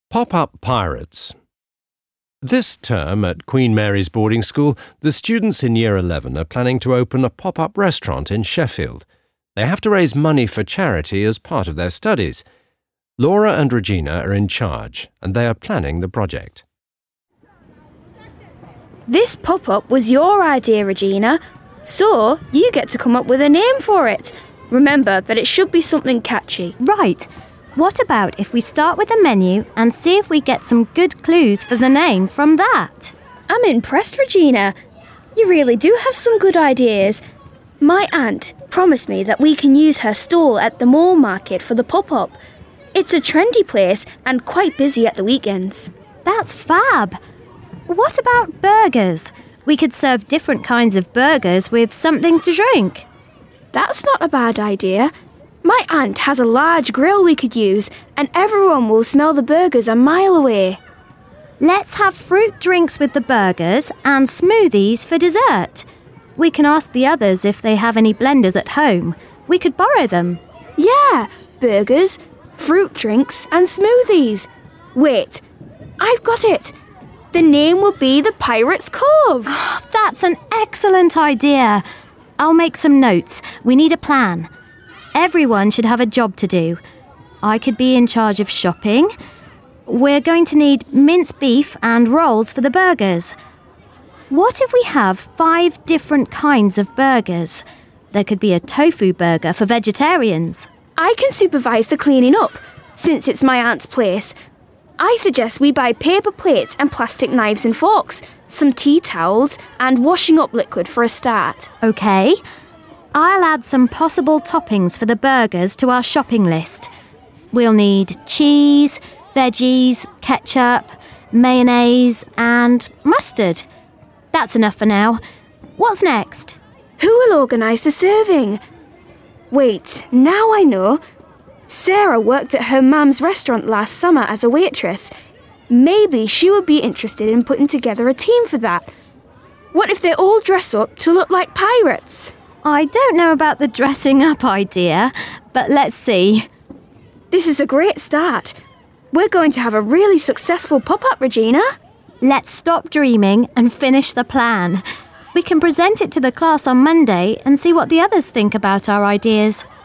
Pop-up pirates. This term at Queen Mary's boarding school, the students in Year 11 are planning to open a pop-up restaurant in Sheffield. They have to raise money for charity as part of their studies. Laura and Regina are in charge, and they are planning the project. This pop-up was your idea, Regina, so you get to come up with a name for it. Remember that it should be something catchy. Right. What about if we start with the menu and see if we get some good clues for the name from that? I'm impressed, Regina. You really do have some good ideas. My aunt promised me that we can use her stall at the mall market for the pop-up. It's a trendy place and quite busy at the weekends. That's fab. What about burgers? We could serve different kinds of burgers with something to drink. That's not a bad idea. My aunt has a large grill we could use, and everyone will smell the burgers a mile away. Let's have fruit drinks with the burgers and smoothies for dessert. We can ask the others if they have any blenders at home. We could borrow them. Yeah, burgers, fruit drinks and smoothies. Wait, I've got it. The name will be the Pirates Cove. Oh, that's an excellent idea. I'll make some notes. We need a plan. Everyone should have a job to do. I could be in charge of shopping. We're going to need minced beef and rolls for the burgers. What if we have 5 different kinds of burgers? There could be a tofu burger for vegetarians. I can supervise the cleaning up, since it's my aunt's place. I suggest we buy paper plates and plastic knives and forks, some tea towels and washing up liquid for a start. OK. I'll add some possible toppings for the burgers to our shopping list. We'll need cheese, veggies, ketchup, mayonnaise and mustard. That's enough for now. What's next? Who will organise the serving? Wait, now I know. Sarah worked at her mum's restaurant last summer as a waitress. Maybe she would be interested in putting together a team for that. What if they all dress up to look like pirates? I don't know about the dressing up idea, but let's see. This is a great start. We're going to have a really successful pop-up, Regina. Let's stop dreaming and finish the plan. We can present it to the class on Monday and see what the others think about our ideas.